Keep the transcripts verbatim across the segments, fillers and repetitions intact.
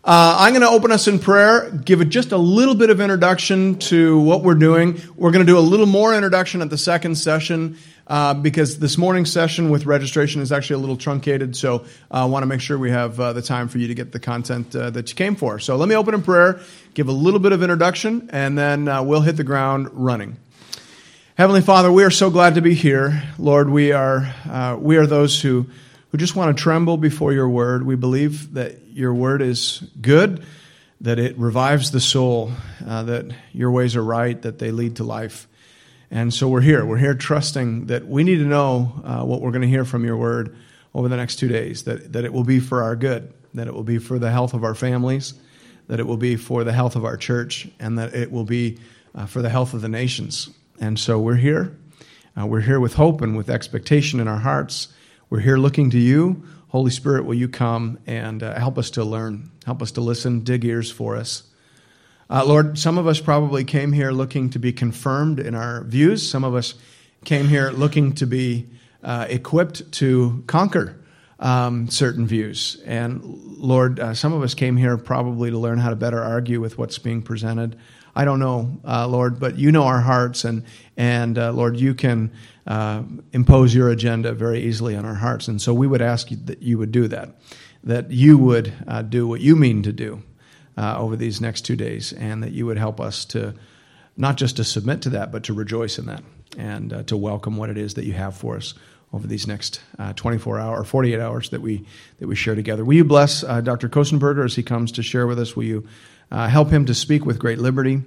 Uh, I'm going to open us in prayer, give it just a little bit of introduction to what we're doing. We're going to do a little more introduction at the second session uh, because this morning's session with registration is actually a little truncated, so I uh, want to make sure we have uh, the time for you to get the content uh, that you came for. So let me open in prayer, give a little bit of introduction, and then uh, we'll hit the ground running. Heavenly Father, we are so glad to be here. Lord, we are uh, we are those who who just want to tremble before your word. We believe that your word is good, that it revives the soul, uh, that your ways are right, that they lead to life. And so we're here. We're here trusting that we need to know uh, what we're going to hear from your word over the next two days, that, that it will be for our good, that it will be for the health of our families, that it will be for the health of our church, and that it will be uh, for the health of the nations. And so we're here. Uh, we're here with hope and with expectation in our hearts. We're here looking to you. Holy Spirit, will you come and uh, help us to learn, help us to listen, dig ears for us. Uh, Lord, some of us probably came here looking to be confirmed in our views. Some of us came here looking to be uh, equipped to conquer um, certain views. And Lord, uh, some of us came here probably to learn how to better argue with what's being presented. I don't know, uh, Lord, but you know our hearts, and and uh, Lord, you can uh, impose your agenda very easily on our hearts. And so we would ask you that you would do that, that you would uh, do what you mean to do uh, over these next two days, and that you would help us to not just to submit to that, but to rejoice in that, and uh, to welcome what it is that you have for us over these next uh, twenty-four hours, or forty-eight hours that we that we share together. Will you bless uh, Doctor Kostenberger as he comes to share with us? Will you Uh, help him to speak with great liberty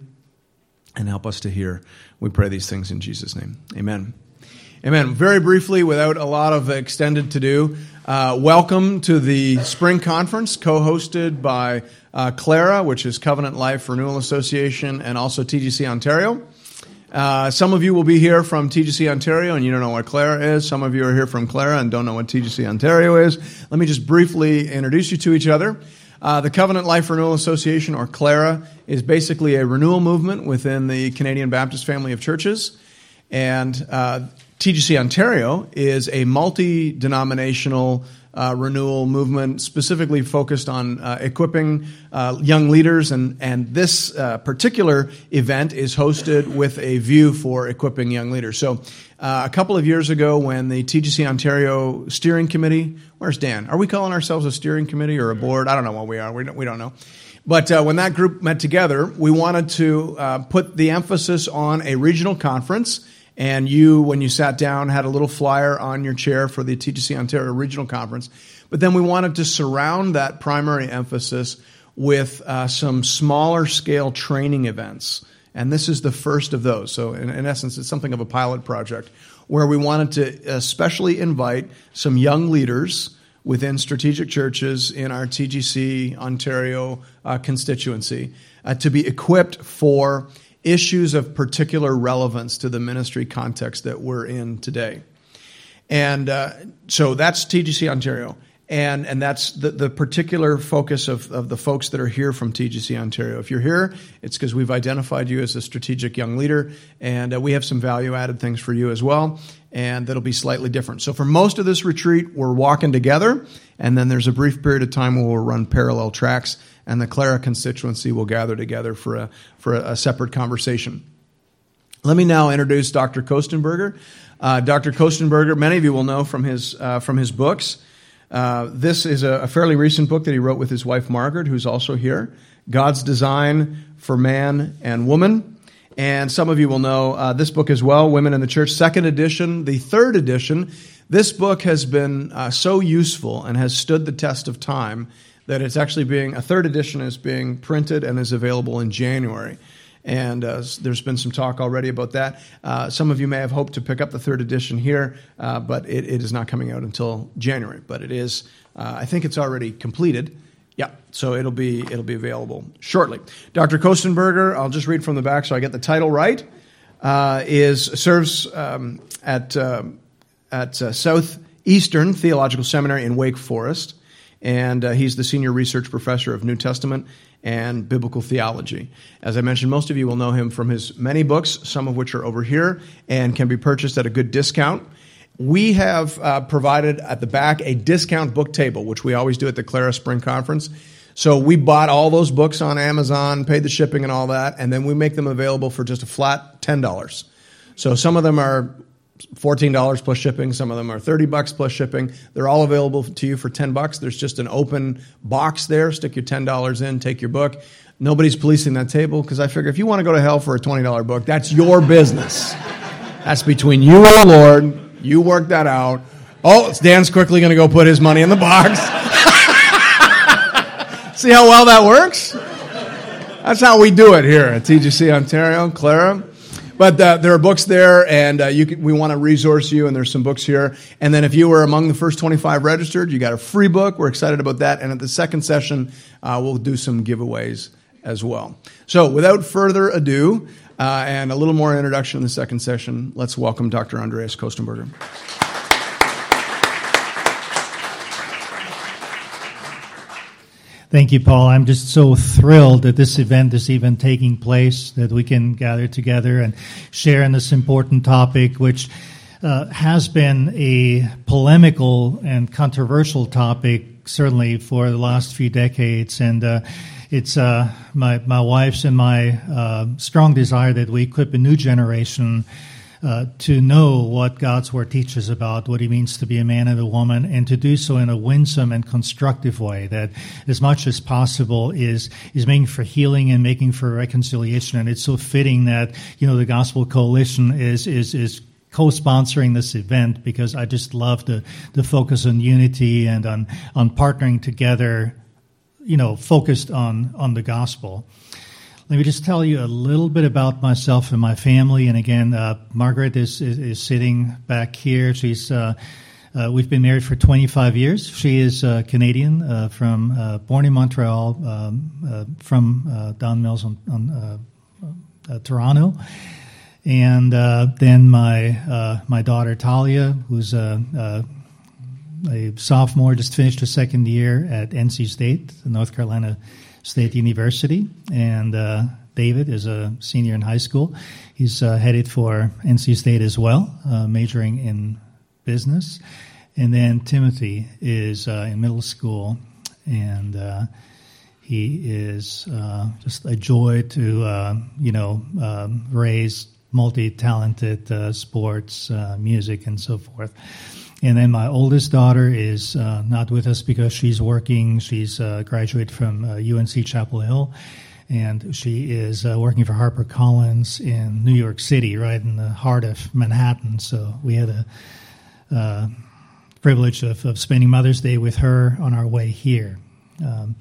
and help us to hear. We pray these things in Jesus' name. Amen. Amen. Very briefly, without a lot of extended to-do, uh, welcome to the Spring Conference, co-hosted by uh, Clara, which is Covenant Life Renewal Association, and also T G C Ontario. Uh, some of you will be here from T G C Ontario, and you don't know what Clara is. Some of you are here from Clara and don't know what T G C Ontario is. Let me just briefly introduce you to each other. Uh, the Covenant Life Renewal Association, or CLARA, is basically a renewal movement within the Canadian Baptist family of churches. And uh, T G C Ontario is a multi-denominational uh, renewal movement specifically focused on uh, equipping uh, young leaders. And, and this uh, particular event is hosted with a view for equipping young leaders. So uh, a couple of years ago when the T G C Ontario Steering Committee, where's Dan? Are we calling ourselves a steering committee or a board? I don't know what we are. We don't, we don't know. But uh, when that group met together, we wanted to uh, put the emphasis on a regional conference. And you, when you sat down, had a little flyer on your chair for the T G C Ontario Regional Conference. But then we wanted to surround that primary emphasis with uh, some smaller scale training events. And this is the first of those. So in, in essence, it's something of a pilot project where we wanted to especially invite some young leaders within strategic churches in our T G C Ontario uh, constituency uh, to be equipped for issues of particular relevance to the ministry context that we're in today. And uh, so that's T G C Ontario. And and that's the, the particular focus of, of the folks that are here from T G C Ontario. If you're here, it's because we've identified you as a strategic young leader, and uh, we have some value-added things for you as well, and that'll be slightly different. So for most of this retreat, we're walking together, and then there's a brief period of time where we'll run parallel tracks, and the Clara constituency will gather together for a for a, a separate conversation. Let me now introduce Doctor Kostenberger. Uh, Doctor Kostenberger, many of you will know from his uh, from his books. Uh, this is a, a fairly recent book that he wrote with his wife Margaret, who's also here, God's Design for Man and Woman. And some of you will know uh, this book as well, Women in the Church, second edition. The third edition, this book has been uh, so useful and has stood the test of time that it's actually being, a third edition is being printed and is available in January. And uh, there's been some talk already about that. Uh, some of you may have hoped to pick up the third edition here, uh, but it, it is not coming out until January. But it is, uh, I think it's already completed. Yeah, so it'll be it'll be available shortly. Doctor Kostenberger, I'll just read from the back so I get the title right. Uh, is serves um, at uh, at uh, Southeastern Theological Seminary in Wake Forest, and uh, he's the senior research professor of New Testament and biblical theology. As I mentioned, most of you will know him from his many books, some of which are over here and can be purchased at a good discount. We have uh, provided at the back a discount book table, which we always do at the Clara Spring Conference. So we bought all those books on Amazon, paid the shipping and all that, and then we make them available for just a flat ten dollars. So some of them are fourteen dollars plus shipping. Some of them are thirty bucks plus shipping. They're all available to you for ten bucks. There's just an open box there. Stick your ten dollars in, take your book. Nobody's policing that table because I figure if you want to go to hell for a twenty dollars book, that's your business. That's between you and the Lord. You work that out. Oh, Dan's quickly going to go put his money in the box. See how well that works? That's how we do it here at T G C Ontario, Clara. But uh, there are books there, and uh, you can, we want to resource you, and there's some books here. And then if you were among the first twenty-five registered, you got a free book. We're excited about that. And at the second session, uh, we'll do some giveaways as well. So without further ado, uh, and a little more introduction in the second session, let's welcome Doctor Andreas Kostenberger. Thank you, Paul. I'm just so thrilled that this event is even taking place, that we can gather together and share in this important topic, which uh, has been a polemical and controversial topic, certainly for the last few decades. And uh, it's uh, my, my wife's and my uh, strong desire that we equip a new generation Uh, to know what God's Word teaches about what it means to be a man and a woman, and to do so in a winsome and constructive way that, as much as possible, is is making for healing and making for reconciliation. And it's so fitting that, you know, the Gospel Coalition is is is co-sponsoring this event, because I just love the the focus on unity and on on partnering together, you know, focused on on the gospel. Let me just tell you a little bit about myself and my family. And again, uh, Margaret is, is, is sitting back here. She's uh, uh, we've been married for twenty-five years. She is uh, Canadian, uh, from uh, born in Montreal, um, uh, from uh, Don Mills on, on uh, uh, Toronto. And uh, then my uh, my daughter Talia, who's a, a, a sophomore, just finished her second year at N C State, North Carolina State University, and uh, David is a senior in high school. He's uh, headed for N C State as well, uh, majoring in business. And then Timothy is uh, in middle school, and uh, he is uh, just a joy to, uh, you know, um, raise multi-talented uh, sports, uh, music, and so forth. And then my oldest daughter is uh, not with us because she's working. She's uh, graduated from uh, U N C Chapel Hill, and she is uh, working for HarperCollins in New York City, right in the heart of Manhattan. So we had a uh, privilege of, of spending Mother's Day with her on our way here. Um,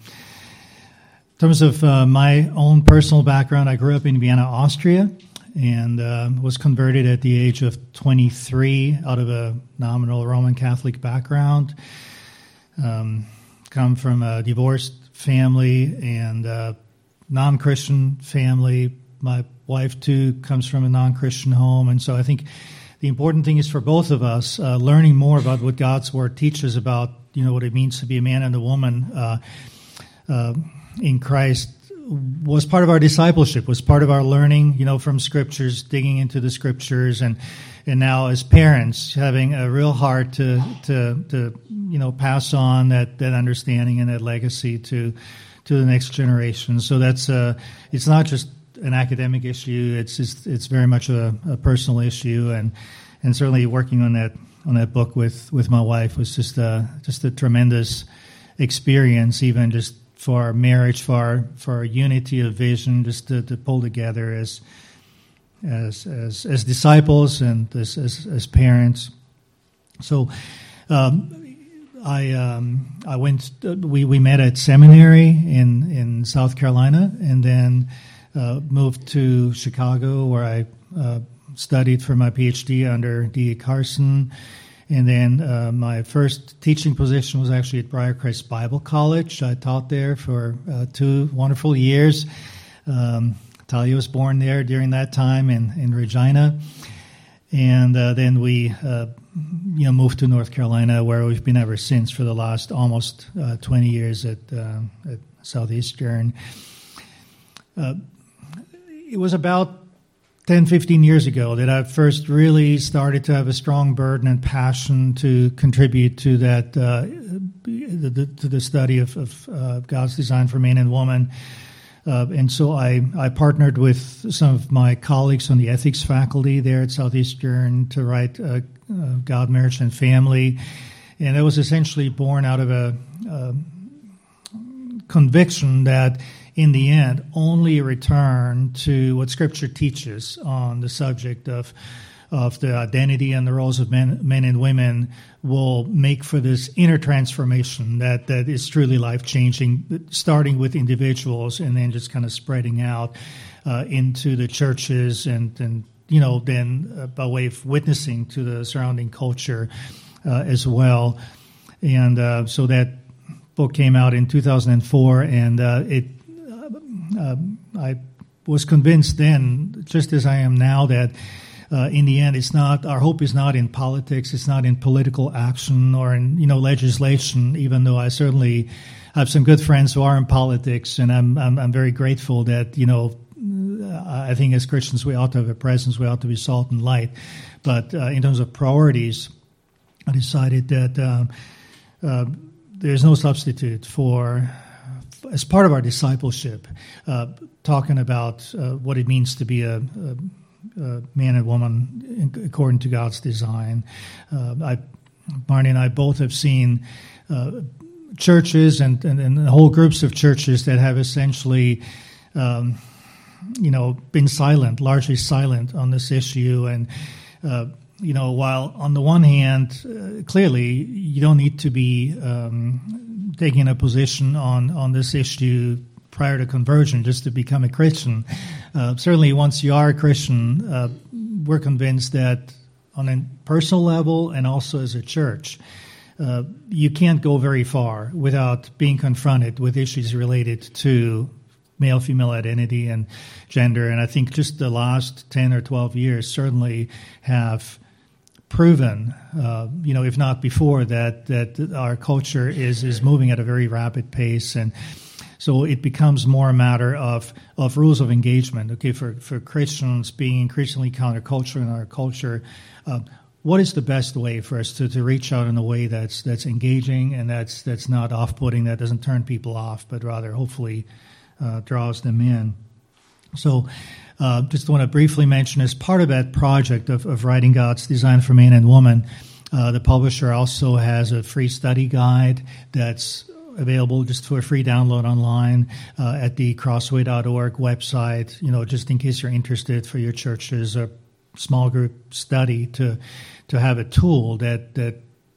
in terms of uh, my own personal background, I grew up in Vienna, Austria, and uh, was converted at the age of twenty-three out of a nominal Roman Catholic background. Um, come from a divorced family and a non-Christian family. My wife, too, comes from a non-Christian home. And so I think the important thing is for both of us, uh, learning more about what God's Word teaches about, you know, what it means to be a man and a woman uh, uh, in Christ, was part of our discipleship, was part of our learning, you know, from scriptures, digging into the scriptures, and and now as parents, having a real heart to to to you know pass on that, that understanding and that legacy to to the next generation. So that's uh it's not just an academic issue; it's just, it's very much a, a personal issue, and and certainly working on that on that book with, with my wife was just a just a tremendous experience, even just for our marriage, for our, for our unity of vision, just to, to pull together as as as as disciples and as as, as parents. So, um, I um, I went. We, we met at seminary in, in South Carolina, and then uh, moved to Chicago, where I uh, studied for my P H D under D A Carson. And then uh, my first teaching position was actually at Briarcrest Bible College. I taught there for uh, two wonderful years. Um, Talia was born there during that time in, in Regina. And uh, then we uh, you know, moved to North Carolina, where we've been ever since for the last almost uh, twenty years at, uh, at Southeastern. Uh, it was about ten, fifteen years ago that I first really started to have a strong burden and passion to contribute to that uh, the, the, to the study of, of uh, God's design for man and woman. Uh, and so I, I partnered with some of my colleagues on the ethics faculty there at Southeastern to write uh, uh, God, Marriage, and Family. And it was essentially born out of a, a conviction that in the end, only a return to what Scripture teaches on the subject of of the identity and the roles of men, men and women will make for this inner transformation that, that is truly life-changing, starting with individuals and then just kind of spreading out uh, into the churches and, and you know, then uh, by way of witnessing to the surrounding culture uh, as well. And uh, so that book came out in two thousand four, and uh, it uh, uh, I was convinced then, just as I am now, that Uh, in the end, it's not, our hope is not in politics, it's not in political action or in, you know, legislation, even though I certainly have some good friends who are in politics, and I'm, I'm, I'm very grateful that, you know, I think as Christians we ought to have a presence, we ought to be salt and light. But uh, in terms of priorities, I decided that uh, uh, there's no substitute for, as part of our discipleship, uh, talking about uh, what it means to be a, a Uh, man and woman according to God's design. Uh, I, Marnie and I both have seen uh, churches and, and, and whole groups of churches that have essentially, um, you know, been silent, largely silent on this issue. And, uh, you know, while on the one hand, uh, clearly you don't need to be um, taking a position on, on this issue prior to conversion just to become a Christian. Uh, certainly once you are a Christian, uh, we're convinced that on a personal level and also as a church, uh, you can't go very far without being confronted with issues related to male-female identity and gender. And I think just the last ten or twelve years certainly have proven, uh, you know, if not before, that, that our culture is, is moving at a very rapid pace. And so it becomes more a matter of, of rules of engagement. Okay, for, for Christians being increasingly countercultural in our culture, uh, what is the best way for us to, to reach out in a way that's that's engaging and that's that's not off-putting, that doesn't turn people off, but rather hopefully uh, draws them in. So uh, just want to briefly mention, as part of that project of, of writing God's design for man and woman, uh, the publisher also has a free study guide that's available just for a free download online uh, at the crossway dot org website, you know, just in case you're interested for your churches or small group study to to have a tool that that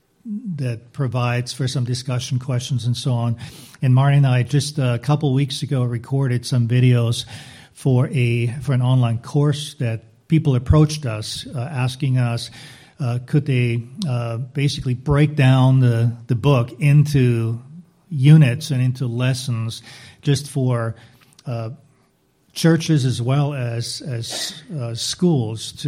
that provides for some discussion questions and so on. And Marty and I just a couple weeks ago recorded some videos for a for an online course that people approached us uh, asking us uh, could they uh, basically break down the the book into units and into lessons just for uh, churches as well as as uh, schools to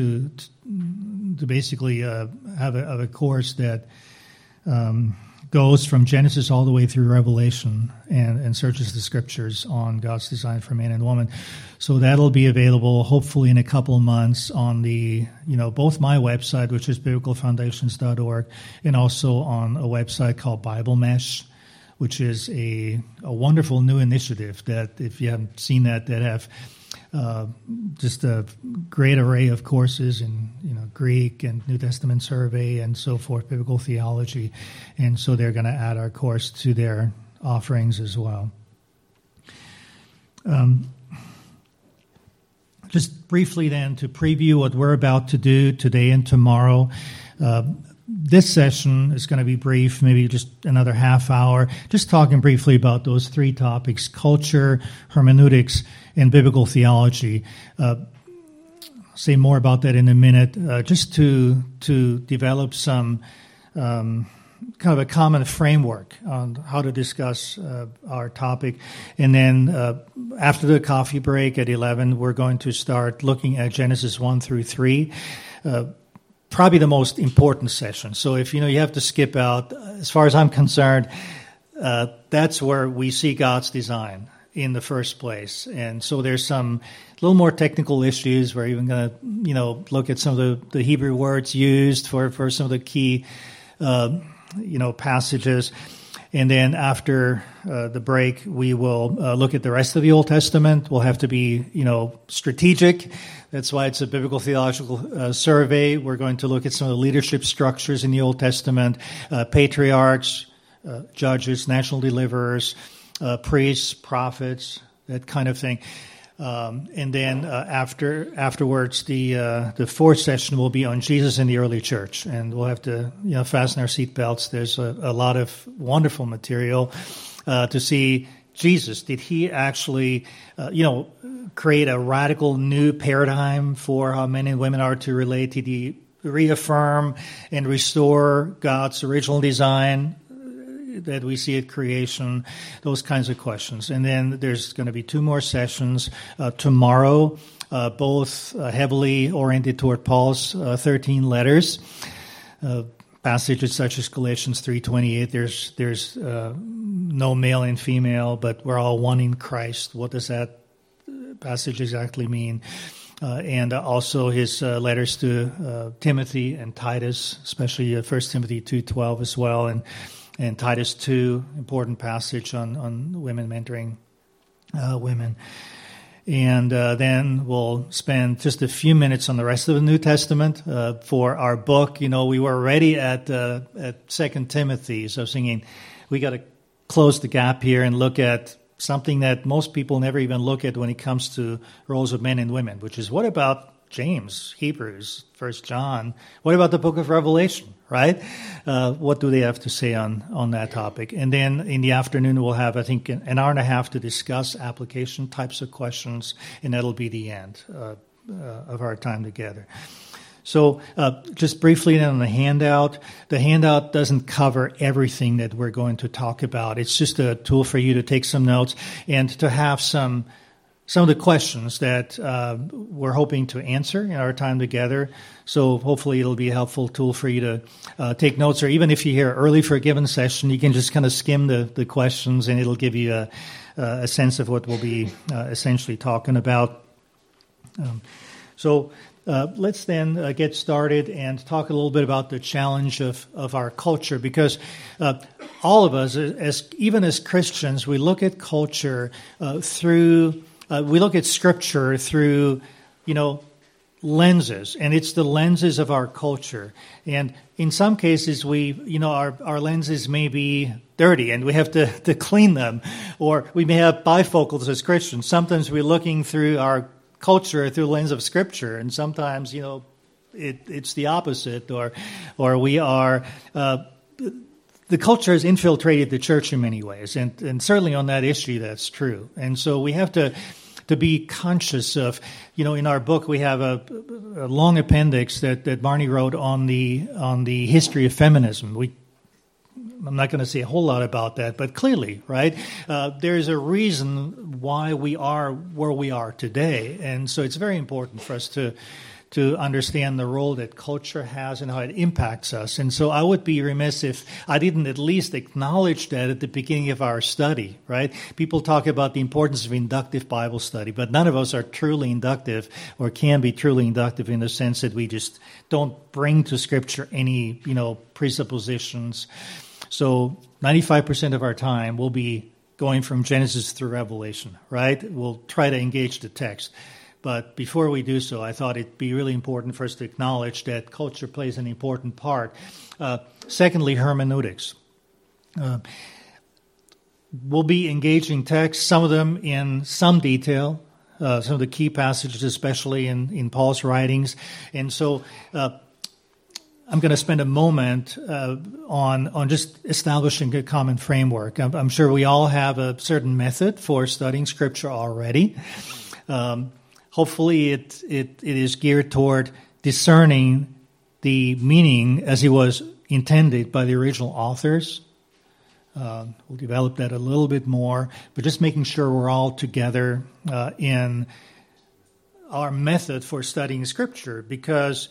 to basically uh, have, a, have a course that um, goes from Genesis all the way through Revelation and, and searches the Scriptures on God's design for man and woman. So that'll be available hopefully in a couple of months on the, you know, both my website, which is biblical foundations dot org, and also on a website called Bible Mesh, which is a, a wonderful new initiative that, if you haven't seen that, that have uh, just a great array of courses in, you know, Greek and New Testament survey and so forth, biblical theology. And so they're going to add our course to their offerings as well. Um, just briefly then to preview what we're about to do today and tomorrow. Uh, This session is going to be brief, maybe just another half hour, just talking briefly about those three topics: culture, hermeneutics, and biblical theology. Uh, say more about that in a minute, uh, just to to develop some um, kind of a common framework on how to discuss uh, our topic. And then uh, after the coffee break at eleven, we're going to start looking at Genesis one through three. Uh, Probably the most important session. So if you know you have to skip out, as far as I'm concerned, uh, that's where we see God's design in the first place. And so there's some little more technical issues. We're even going to, you know, look at some of the, the Hebrew words used for, for some of the key, uh, you know, passages. And then after uh, the break, we will uh, look at the rest of the Old Testament. We'll have to be, you know, strategic. That's why it's a biblical theological uh, survey. We're going to look at some of the leadership structures in the Old Testament, uh, patriarchs, uh, judges, national deliverers, uh, priests, prophets, that kind of thing. Um, and then uh, after afterwards, the uh, the fourth session will be on Jesus in the early church, and we'll have to you know fasten our seatbelts. There's a, a lot of wonderful material uh, to see Jesus. Did he actually, uh, you know, create a radical new paradigm for how men and women are to relate? Did he reaffirm and restore God's original design that we see at creation, those kinds of questions. And then there's going to be two more sessions uh, tomorrow, uh, both uh, heavily oriented toward Paul's uh, thirteen letters. Uh, passages such as Galatians three twenty-eight, there's there's uh, no male and female, but we're all one in Christ. What does that passage exactly mean? Uh, and uh, also his uh, letters to uh, Timothy and Titus, especially uh, First Timothy two twelve as well, and And Titus two, important passage on, on women mentoring uh, women. And uh, then we'll spend just a few minutes on the rest of the New Testament uh, for our book. You know, we were already at uh, at Second Timothy, so I was thinking we got to close the gap here and look at something that most people never even look at when it comes to roles of men and women, which is what about James, Hebrews, First John? What about the book of Revelation, right? Uh, what do they have to say on, on that topic? And then in the afternoon, we'll have, I think, an hour and a half to discuss application types of questions, and that'll be the end uh, uh, of our time together. So uh, just briefly on the handout, the handout doesn't cover everything that we're going to talk about. It's just a tool for you to take some notes and to have some Some of the questions that uh, we're hoping to answer in our time together. So hopefully it'll be a helpful tool for you to uh, take notes, or even if you're here early for a given session, you can just kind of skim the, the questions and it'll give you a, a sense of what we'll be uh, essentially talking about. Um, so uh, let's then uh, get started and talk a little bit about the challenge of, of our culture, because uh, all of us, as even as Christians, we look at culture uh, through Uh, we look at Scripture through, you know, lenses, and it's the lenses of our culture. And in some cases, we, you know, our, our lenses may be dirty, and we have to, to clean them. Or we may have bifocals as Christians. Sometimes we're looking through our culture through the lens of Scripture, and sometimes, you know, it, it's the opposite. Or, or we are. Uh, The culture has infiltrated the church in many ways, and, and certainly on that issue, that's true. And so we have to to be conscious of, you know, in our book we have a, a long appendix that, that Barney wrote on the on the history of feminism. We, I'm not going to say a whole lot about that, but clearly, right, uh, there's a reason why we are where we are today, and so it's very important for us to. to understand the role that culture has and how it impacts us. And so I would be remiss if I didn't at least acknowledge that at the beginning of our study, right? People talk about the importance of inductive Bible study, but none of us are truly inductive or can be truly inductive in the sense that we just don't bring to Scripture any, you know, presuppositions. So ninety-five percent of our time will be going from Genesis through Revelation, right? We'll try to engage the text. But before we do so, I thought it'd be really important for us to acknowledge that culture plays an important part. Uh, secondly, hermeneutics. Uh, we'll be engaging texts, some of them in some detail, uh, some of the key passages, especially in, in Paul's writings. And so uh, I'm going to spend a moment uh, on on just establishing a common framework. I'm, I'm sure we all have a certain method for studying Scripture already. Um Hopefully it, it it is geared toward discerning the meaning as it was intended by the original authors. Uh, we'll develop that a little bit more, but just making sure we're all together uh, in our method for studying Scripture, because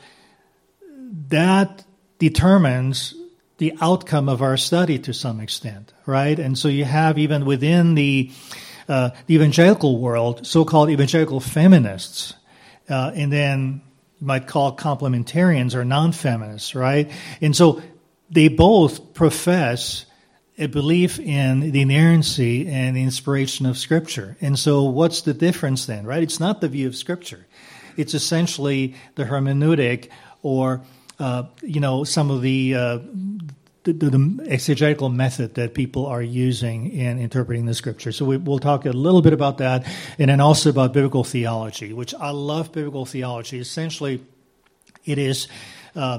that determines the outcome of our study to some extent, right? And so you have, even within the Uh, the evangelical world, so-called evangelical feminists, uh, and then you might call complementarians or non-feminists, right? And so they both profess a belief in the inerrancy and inspiration of Scripture. And so what's the difference then, right? It's not the view of Scripture. It's essentially the hermeneutic or, uh, you know, some of the, uh, the, the exegetical method that people are using in interpreting the Scripture. So we, we'll talk a little bit about that, and then also about biblical theology, which I love biblical theology. Essentially, it is uh,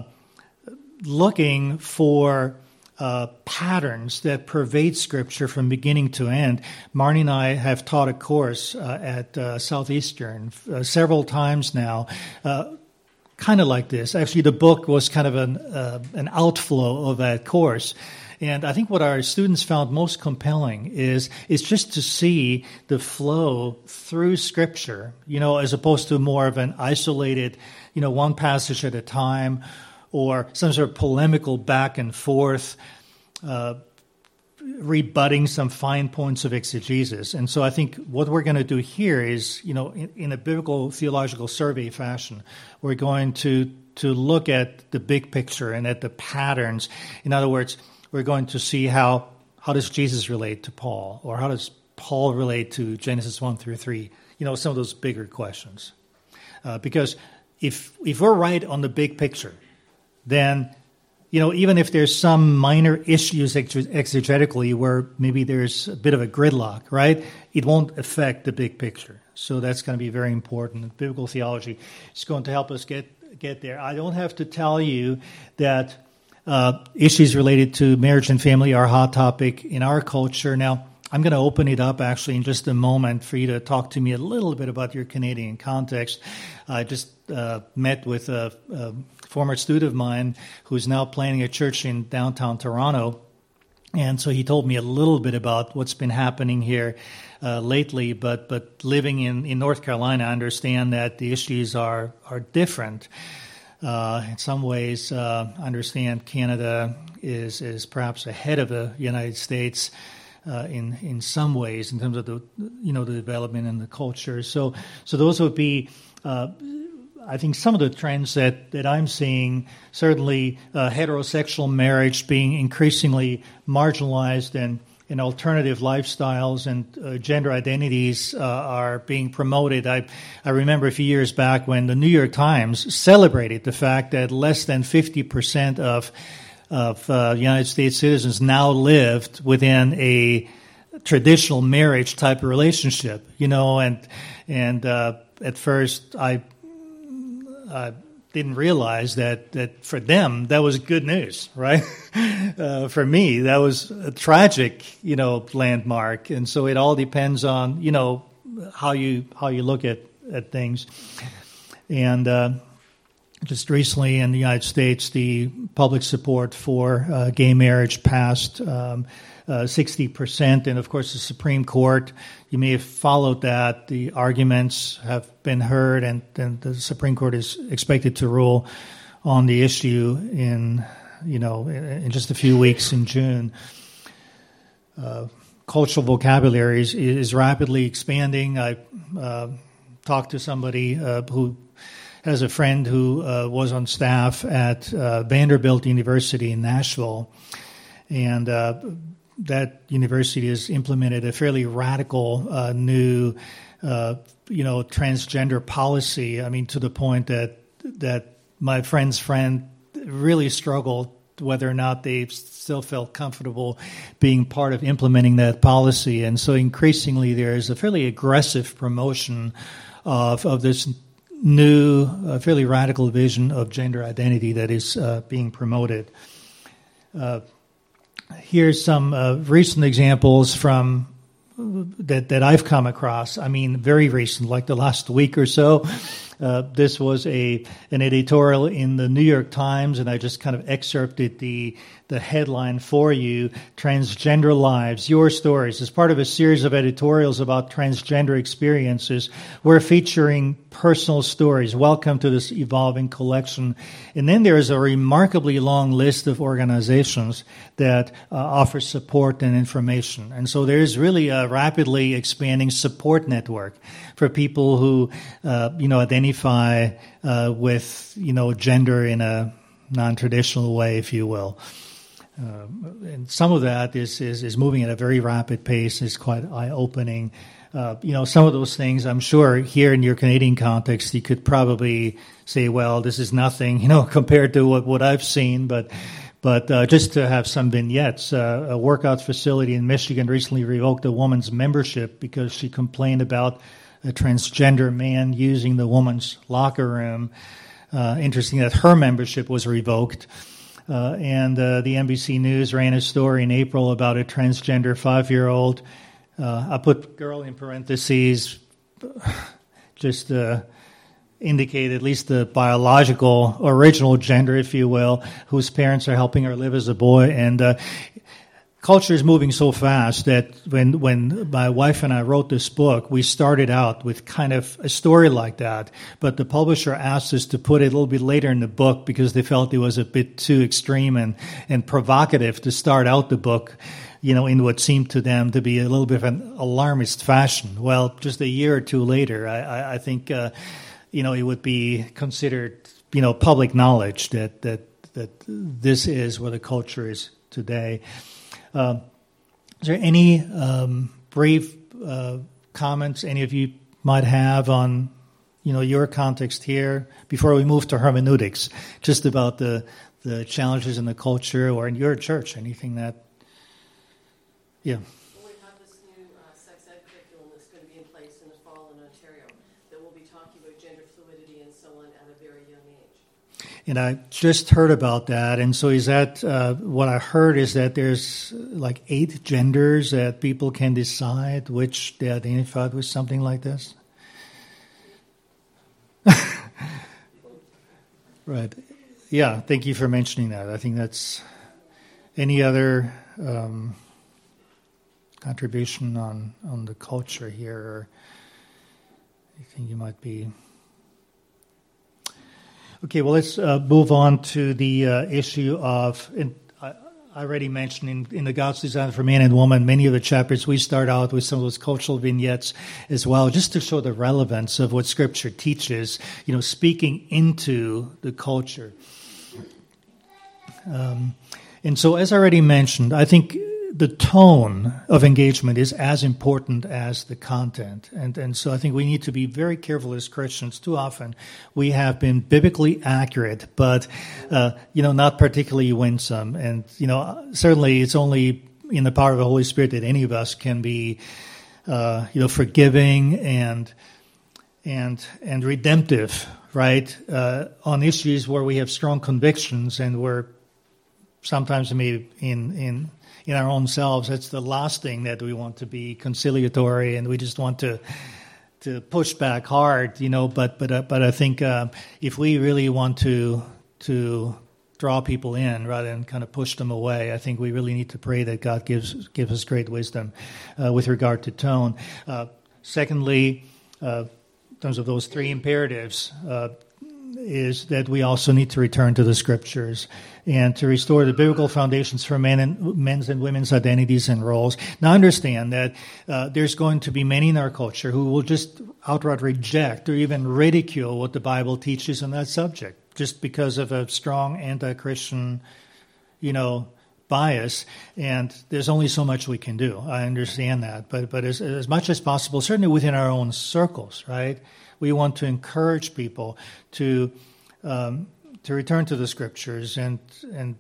looking for Uh, patterns that pervade Scripture from beginning to end. Marnie and I have taught a course uh, at uh, Southeastern uh, several times now, uh, kind of like this. Actually, the book was kind of an uh, an outflow of that course. And I think what our students found most compelling is is just to see the flow through Scripture, you know, as opposed to more of an isolated, you know, one passage at a time, or some sort of polemical back and forth, uh, rebutting some fine points of exegesis. And so I think what we're going to do here is, you know, in, in a biblical theological survey fashion, we're going to to look at the big picture and at the patterns. In other words, we're going to see how how does Jesus relate to Paul, or how does Paul relate to Genesis one through three? You know, some of those bigger questions. Uh, because if if we're right on the big picture, then, you know, even if there's some minor issues exegetically where maybe there's a bit of a gridlock, right, it won't affect the big picture. So that's going to be very important. Biblical theology is going to help us get get there. I don't have to tell you that uh, issues related to marriage and family are a hot topic in our culture. Now, I'm going to open it up actually in just a moment for you to talk to me a little bit about your Canadian context. I just uh, met with a, a former student of mine who's now planning a church in downtown Toronto. And so he told me a little bit about what's been happening here uh, lately. But but living in, in North Carolina, I understand that the issues are, are different. Uh, in some ways, uh, I understand Canada is, is perhaps ahead of the United States Uh, in in some ways, in terms of the you know the development and the culture. So so those would be, uh, I think, some of the trends that, that I'm seeing. Certainly, uh, heterosexual marriage being increasingly marginalized, and, and alternative lifestyles and uh, gender identities uh, are being promoted. I I remember a few years back when the New York Times celebrated the fact that less than fifty percent of of uh, United States citizens now lived within a traditional marriage type of relationship, you know, and and uh, at first I I didn't realize that, that for them that was good news, right? uh, for me, that was a tragic, you know, landmark, and so it all depends on, you know, how you how you look at at things, and. Uh, Just recently in the United States, the public support for uh, gay marriage passed um, uh, sixty percent. And, of course, the Supreme Court, you may have followed that. The arguments have been heard, and, and the Supreme Court is expected to rule on the issue in, you know, in just a few weeks in June. Uh, cultural vocabulary is, is rapidly expanding. I uh, talked to somebody uh, who has a friend who uh, was on staff at uh, Vanderbilt University in Nashville, and uh, that university has implemented a fairly radical uh, new, uh, you know, transgender policy. I mean, to the point that that my friend's friend really struggled whether or not they still felt comfortable being part of implementing that policy, and so increasingly there is a fairly aggressive promotion of of this new, uh, fairly radical vision of gender identity that is uh, being promoted. Uh, here's some uh, recent examples from that that I've come across. I mean, very recent, like the last week or so. Uh, this was a an editorial in the New York Times, and I just kind of excerpted the the headline for you: "Transgender Lives, Your Stories." As part of a series of editorials about transgender experiences, we're featuring personal stories. Welcome to this evolving collection. And then there is a remarkably long list of organizations that uh, offer support and information. And so there is really a rapidly expanding support network for people who, uh, you know, identify uh, with, you know, gender in a non-traditional way, if you will. uh, and some of that is, is is moving at a very rapid pace. It's quite eye-opening. Uh, you know, some of those things, I'm sure, here in your Canadian context, you could probably say, well, this is nothing, you know, compared to what, what I've seen. But but uh, just to have some vignettes, uh, a workout facility in Michigan recently revoked a woman's membership because she complained about a transgender man using the woman's locker room. Uh, interesting that her membership was revoked. Uh, and uh, the N B C News ran a story in April about a transgender five-year-old. Uh, I put girl in parentheses, just to indicate at least the biological original gender, if you will, whose parents are helping her live as a boy. And uh, culture is moving so fast that when when my wife and I wrote this book, we started out with kind of a story like that. But the publisher asked us to put it a little bit later in the book because they felt it was a bit too extreme and, and provocative to start out the book, you know, in what seemed to them to be a little bit of an alarmist fashion. Well, just a year or two later, I, I, I think, uh, you know, it would be considered, you know, public knowledge that that that this is what the culture is today. Uh, is there any um, brief uh, comments any of you might have on, you know, your context here before we move to hermeneutics, just about the the challenges in the culture or in your church? Anything that, yeah. Well, we have this new uh, sex ed curriculum that's going to be in place in the fall in Ontario that will be talking about gender fluidity and so on at a very young age. And I just heard about that. And so is that, uh, what I heard is that there's like eight genders that people can decide which they identified with, something like this? Right. Yeah, thank you for mentioning that. I think that's any other um, contribution on, on the culture here, or anything you might be... Okay, well, let's uh, move on to the uh, issue of, and I, I already mentioned in, in the God's Design for Man and Woman, many of the chapters, we start out with some of those cultural vignettes as well, just to show the relevance of what Scripture teaches, you know, speaking into the culture. Um, and so, as I already mentioned, I think the tone of engagement is as important as the content. And and so I think we need to be very careful as Christians. Too often we have been biblically accurate, but, uh, you know, not particularly winsome. And, you know, certainly it's only in the power of the Holy Spirit that any of us can be, uh, you know, forgiving and and and redemptive, right, uh, on issues where we have strong convictions and we're sometimes maybe in in in our own selves, that's the last thing that we want to be conciliatory, and we just want to to push back hard, you know. But but uh, but I think uh, if we really want to to draw people in rather than kind of push them away, I think we really need to pray that God gives gives us great wisdom uh, with regard to tone. Uh, secondly, uh, in terms of those three imperatives, uh, is that we also need to return to the Scriptures and to restore the biblical foundations for men and men's and women's identities and roles. Now, understand that uh, there's going to be many in our culture who will just outright reject or even ridicule what the Bible teaches on that subject, just because of a strong anti-Christian, you know, bias. And there's only so much we can do. I understand that, but but as as much as possible, certainly within our own circles, right? We want to encourage people to um, to return to the Scriptures, and and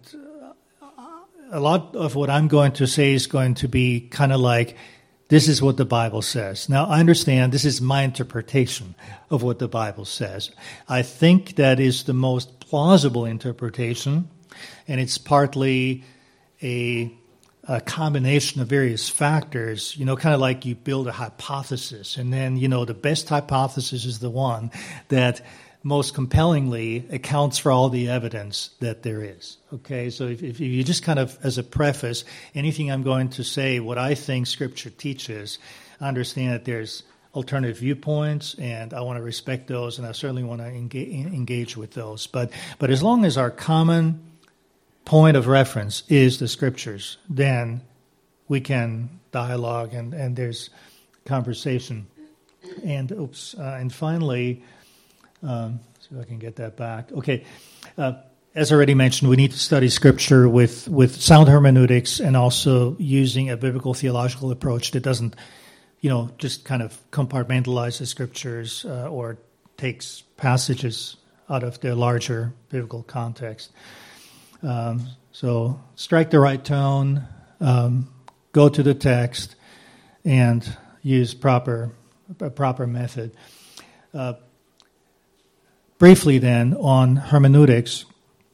a lot of what I'm going to say is going to be kind of like, this is what the Bible says. Now, I understand this is my interpretation of what the Bible says. I think that is the most plausible interpretation, and it's partly a a combination of various factors, you know, kind of like you build a hypothesis, and then, you know, the best hypothesis is the one that most compellingly accounts for all the evidence that there is. Okay, so if, if you just kind of, as a preface, anything I'm going to say, what I think Scripture teaches, understand that there's alternative viewpoints, and I want to respect those, and I certainly want to engage, engage with those. But but as long as our common point of reference is the Scriptures, then we can dialogue, and, and there's conversation. And oops, uh, and finally, um, see if I can get that back. Okay, uh, as already mentioned, we need to study Scripture with, with sound hermeneutics and also using a biblical theological approach that doesn't, you know, just kind of compartmentalize the Scriptures uh, or takes passages out of their larger biblical context. Um, so strike the right tone, um, go to the text, and use proper a proper method. Uh, briefly then, on hermeneutics,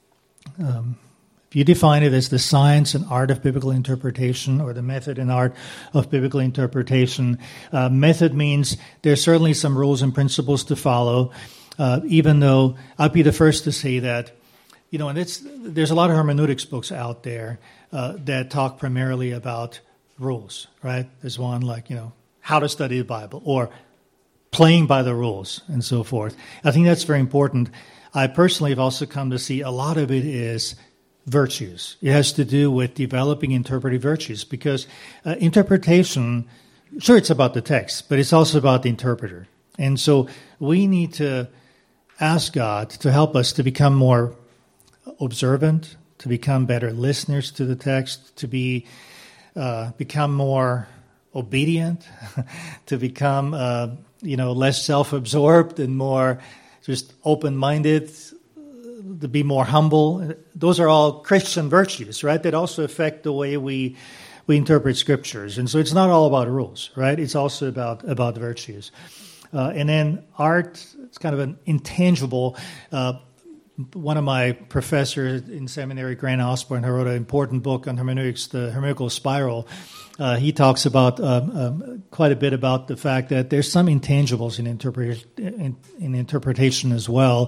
um, if you define it as the science and art of biblical interpretation, or the method and art of biblical interpretation, uh, method means there's certainly some rules and principles to follow, uh, even though I'd be the first to say that, you know, and it's, there's a lot of hermeneutics books out there uh, that talk primarily about rules, right? There's one like, you know, how to study the Bible, or playing by the rules, and so forth. I think that's very important. I personally have also come to see a lot of it is virtues. It has to do with developing interpretive virtues, because uh, interpretation, sure, it's about the text, but it's also about the interpreter. And so we need to ask God to help us to become more observant, to become better listeners to the text, to be uh, become more obedient, to become uh, you know less self-absorbed and more just open-minded, to be more humble. Those are all Christian virtues, right? That also affect the way we we interpret scriptures. And so it's not all about rules, right? It's also about about virtues. Uh, and then art, it's kind of an intangible. Uh, one of my professors in seminary, Grant Osborne, who wrote an important book on hermeneutics, the Hermeneutical Spiral. Uh, he talks about um, um, quite a bit about the fact that there's some intangibles in, interpret- in, in interpretation as well.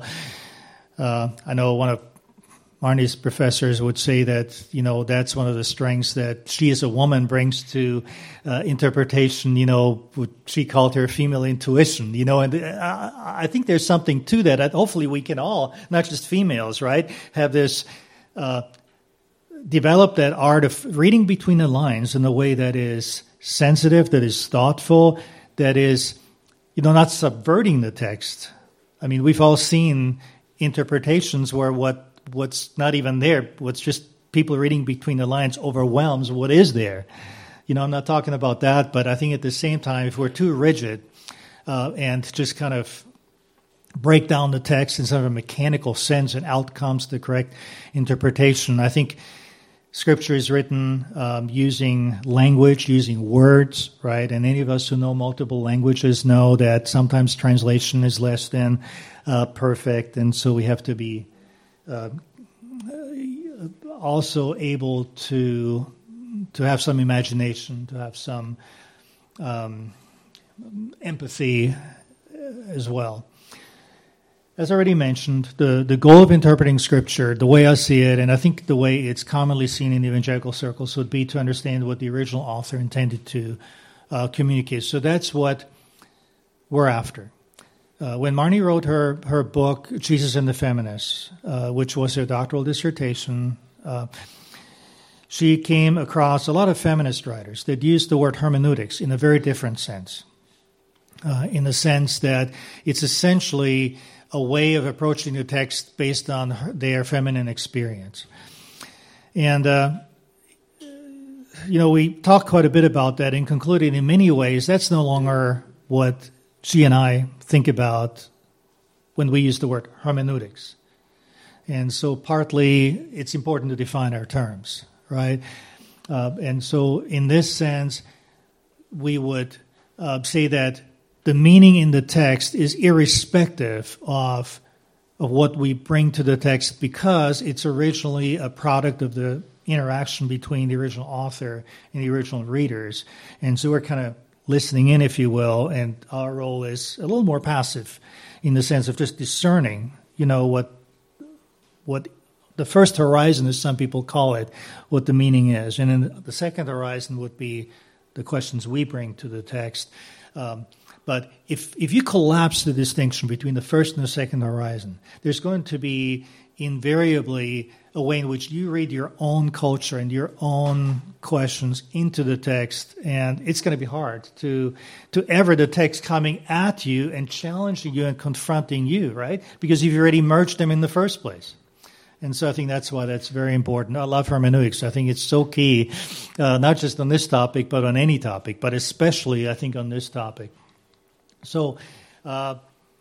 Uh, I know one of Marnie's professors would say that, you know, that's one of the strengths that she as a woman brings to uh, interpretation, you know, what she called her female intuition, you know, and I, I think there's something to that. Hopefully we can all, not just females, right, have this, uh, develop that art of reading between the lines in a way that is sensitive, that is thoughtful, that is, you know, not subverting the text. I mean, we've all seen interpretations where what what's not even there, what's just people reading between the lines overwhelms what is there. You know, I'm not talking about that, but I think at the same time, if we're too rigid uh, and just kind of break down the text in sort of a mechanical sense and out comes the correct interpretation, I think Scripture is written um, using language, using words, right? And any of us who know multiple languages know that sometimes translation is less than uh, perfect, and so we have to be uh, also able to to have some imagination, to have some um, empathy as well. As already mentioned, the, the goal of interpreting Scripture, the way I see it, and I think the way it's commonly seen in evangelical circles, would be to understand what the original author intended to uh, communicate. So that's what we're after. Uh, when Marnie wrote her, her book, Jesus and the Feminists, uh, which was her doctoral dissertation, uh, she came across a lot of feminist writers that used the word hermeneutics in a very different sense, uh, in the sense that it's essentially a way of approaching the text based on her, their feminine experience. And, uh, you know, we talked quite a bit about that and concluded in many ways that's no longer what she and I think about when we use the word hermeneutics. And so partly it's important to define our terms, right? Uh, and so in this sense, we would uh, say that the meaning in the text is irrespective of, of what we bring to the text, because it's originally a product of the interaction between the original author and the original readers. And so we're kind of listening in, if you will, and our role is a little more passive in the sense of just discerning, you know, what what the first horizon, as some people call it, what the meaning is. And then the second horizon would be the questions we bring to the text. Um, but if if you collapse the distinction between the first and the second horizon, there's going to be invariably a way in which you read your own culture and your own questions into the text, and it's going to be hard to to ever the text coming at you and challenging you and confronting you, right? Because you've already merged them in the first place. And so I think that's why that's very important. I love hermeneutics. I think it's so key, uh, not just on this topic, but on any topic, but especially, I think, on this topic. So uh,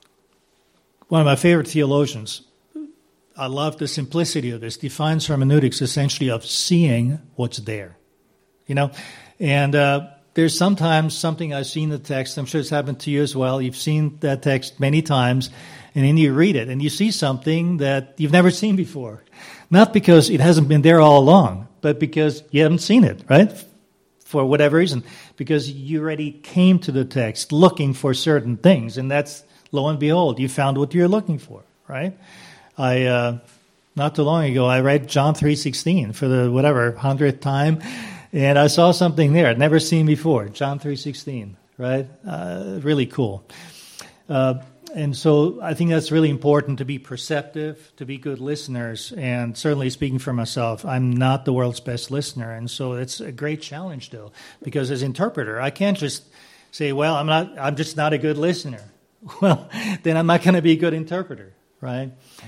one of my favorite theologians, I love the simplicity of this, defines hermeneutics essentially of seeing what's there. You know, and uh, there's sometimes something I've seen in the text, I'm sure it's happened to you as well, you've seen that text many times, and then you read it, and you see something that you've never seen before. Not because it hasn't been there all along, but because you haven't seen it, right? For whatever reason. Because you already came to the text looking for certain things, and that's, lo and behold, you found what you're looking for, right? I, uh, not too long ago, I read John three sixteen for the, whatever, hundredth time, and I saw something there I'd never seen before, John three sixteen, right? Uh, really cool. Uh, and so I think that's really important to be perceptive, to be good listeners, and certainly speaking for myself, I'm not the world's best listener, and so it's a great challenge, though, because as interpreter, I can't just say, well, I'm not, I'm just not a good listener. Well, then I'm not going to be a good interpreter, right?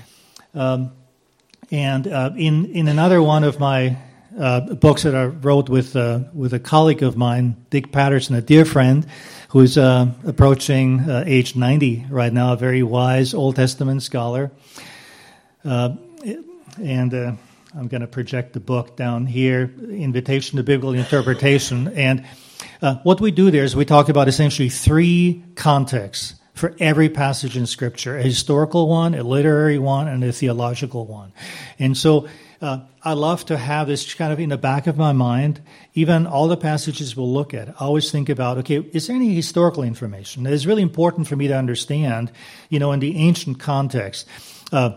Um, and uh, in in another one of my uh, books that I wrote with uh, with a colleague of mine, Dick Patterson, a dear friend, who's uh, approaching uh, age ninety right now, a very wise Old Testament scholar. Uh, and uh, I'm going to project the book down here, Invitation to Biblical Interpretation. And uh, what we do there is we talk about essentially three contexts for every passage in Scripture, a historical one, a literary one, and a theological one. And so uh, I love to have this kind of in the back of my mind. Even all the passages we'll look at, I always think about, okay, is there any historical information that is really important for me to understand, you know, in the ancient context? Uh,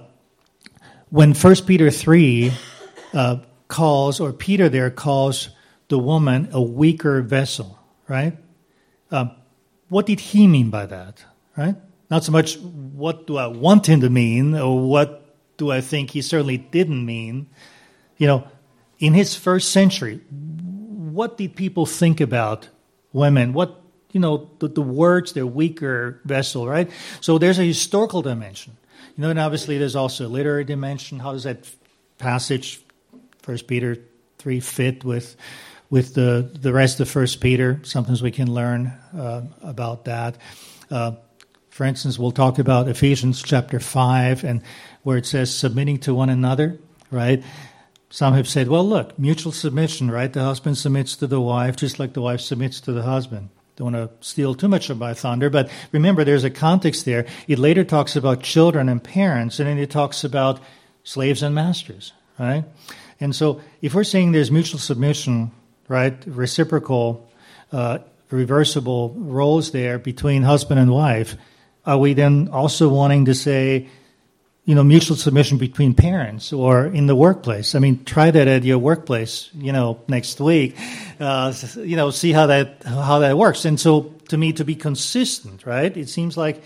when First Peter three uh, calls, or Peter there calls the woman a weaker vessel, right? Uh, what did he mean by that? Right? Not so much what do I want him to mean, or what do I think he certainly didn't mean. You know, in his first century, what did people think about women? What, you know, the, the words, their weaker vessel, right? So there's a historical dimension. You know, and obviously there's also a literary dimension. How does that passage, First Peter three, fit with with the, the rest of First Peter? Sometimes we can learn uh, about that. Uh, For instance, we'll talk about Ephesians chapter five, and where it says submitting to one another, right? Some have said, well, look, mutual submission, right? The husband submits to the wife just like the wife submits to the husband. Don't want to steal too much of my thunder, but remember, there's a context there. It later talks about children and parents, and then it talks about slaves and masters, right? And so if we're saying there's mutual submission, right, reciprocal, uh, reversible roles there between husband and wife, are we then also wanting to say, you know, mutual submission between parents or in the workplace? I mean, try that at your workplace, you know, next week. Uh, you know, see how that how that works. And so, to me, to be consistent, right? It seems like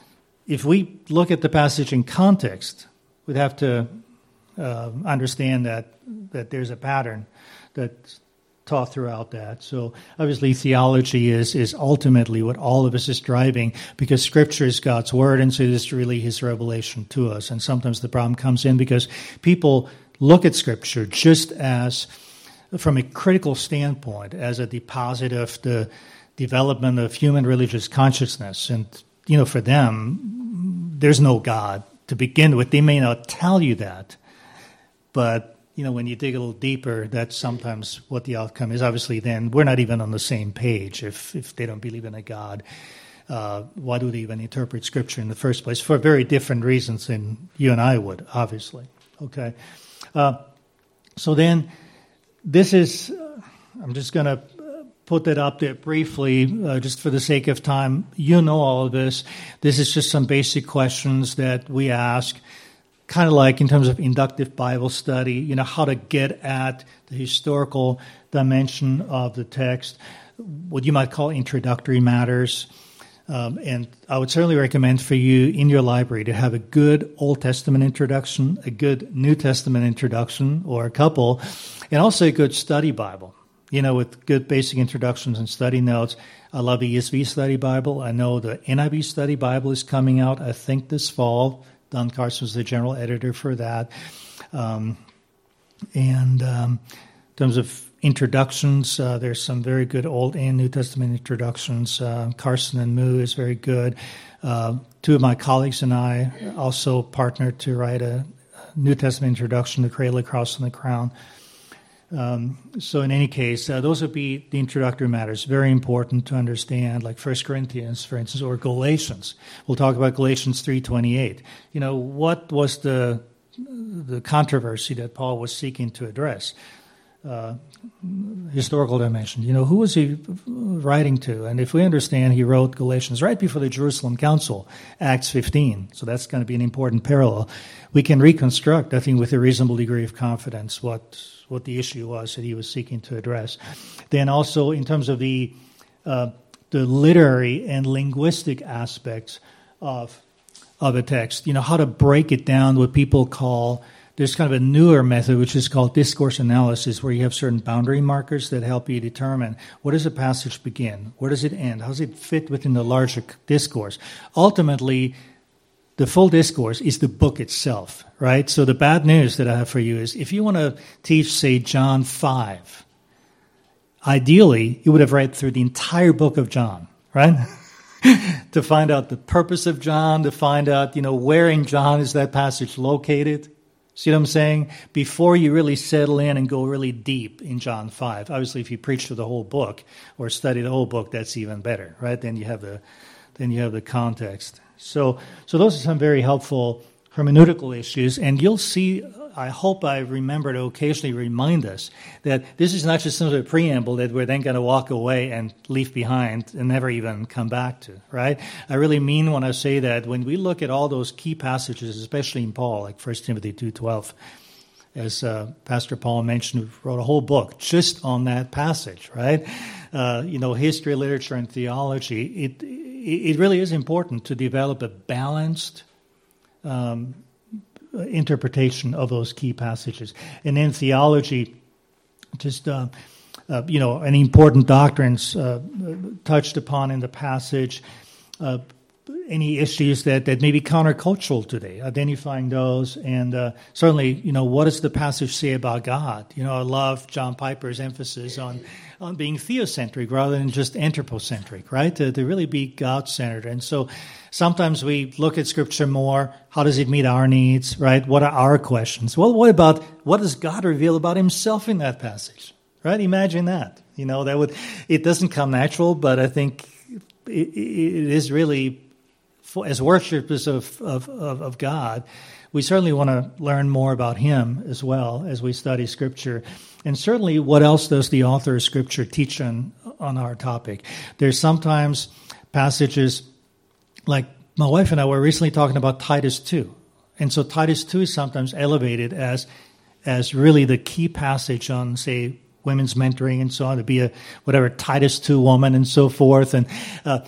if we look at the passage in context, we'd have to uh, understand that that there's a pattern that's taught throughout that. So obviously theology is is ultimately what all of us is driving, because Scripture is God's Word, and so it is really His revelation to us. And sometimes the problem comes in because people look at Scripture just as, from a critical standpoint, as a deposit of the development of human religious consciousness. And, you know, for them, there's no God to begin with. They may not tell you that, but you know, when you dig a little deeper, that's sometimes what the outcome is. Obviously, then we're not even on the same page if if they don't believe in a God. Uh, why do they even interpret Scripture in the first place? For very different reasons than you and I would, obviously. Okay. Uh, so then, this is, uh, I'm just going to put that up there briefly, uh, just for the sake of time. You know all of this. This is just some basic questions that we ask, kind of like in terms of inductive Bible study, you know, how to get at the historical dimension of the text, what you might call introductory matters. Um, and I would certainly recommend for you in your library to have a good Old Testament introduction, a good New Testament introduction, or a couple, and also a good study Bible, you know, with good basic introductions and study notes. I love the E S V Study Bible. I know the N I V Study Bible is coming out, I think, this fall. Don Carson was the general editor for that. Um, and um, in terms of introductions, uh, there's some very good Old and New Testament introductions. Uh, Carson and Moo is very good. Uh, two of my colleagues and I also partnered to write a New Testament introduction to Cradle, the Cross, and the Crown. Um, so in any case, uh, those would be the introductory matters, very important to understand, like First Corinthians, for instance, or Galatians. We'll talk about Galatians three twenty-eight. You know, what was the the controversy that Paul was seeking to address? Uh, historical dimension. You know, who was he writing to? And if we understand, he wrote Galatians right before the Jerusalem Council, Acts fifteen. So that's going to be an important parallel. We can reconstruct, I think, with a reasonable degree of confidence what what the issue was that he was seeking to address. Then also, in terms of the uh, the literary and linguistic aspects of of a text, you know, how to break it down, what people call, there's kind of a newer method, which is called discourse analysis, where you have certain boundary markers that help you determine where does a passage begin, where does it end, how does it fit within the larger discourse. Ultimately, the full discourse is the book itself, right? So the bad news that I have for you is if you want to teach, say, John five, ideally, you would have read through the entire book of John, right? To find out the purpose of John, to find out, you know, where in John is that passage located. See what I'm saying? Before you really settle in and go really deep in John five. Obviously, if you preach through the whole book or study the whole book, that's even better, right? Then you have the, then you have the context. So, so those are some very helpful hermeneutical issues, and you'll see, I hope I remember to occasionally remind us that this is not just some sort of preamble that we're then going to walk away and leave behind and never even come back to, right? I really mean when I say that when we look at all those key passages, especially in Paul, like First Timothy two twelve, as uh, Pastor Paul mentioned, wrote a whole book just on that passage, right? Uh, you know, history, literature, and theology. It it really is important to develop a balanced um, interpretation of those key passages. And in theology, just uh, uh, you know, any important doctrines uh, touched upon in the passage. Uh, any issues that, that may be countercultural today, identifying those, and uh, certainly, you know, what does the passage say about God? You know, I love John Piper's emphasis on, on being theocentric rather than just anthropocentric, right? To, to really be God-centered. And so sometimes we look at Scripture more, how does it meet our needs, right? What are our questions? Well, what about, what does God reveal about himself in that passage, right? Imagine that. You know, that would, it doesn't come natural, but I think it, it is really, for, as worshipers of, of, of, of God, we certainly want to learn more about him as well as we study Scripture. And certainly, what else does the author of Scripture teach on, on our topic? There's sometimes passages, like my wife and I were recently talking about Titus two. And so Titus two is sometimes elevated as, as really the key passage on, say, women's mentoring and so on, to be a, whatever, Titus two woman and so forth. And uh,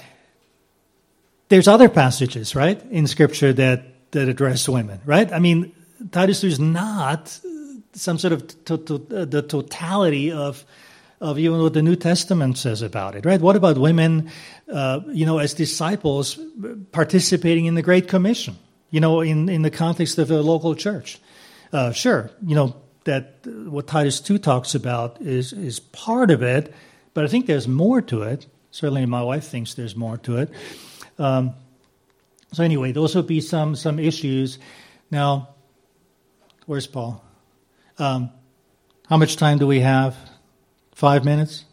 there's other passages, right, in Scripture that, that address women, right? I mean, Titus two is not some sort of to, to, uh, the totality of of even what the New Testament says about it, right? What about women, uh, you know, as disciples participating in the Great Commission, you know, in, in the context of a local church? Uh, sure, you know, that what Titus two talks about is is part of it, but I think there's more to it. Certainly my wife thinks there's more to it. Um, so anyway, those would be some some issues. Now, where's Paul? Um, how much time do we have? Five minutes?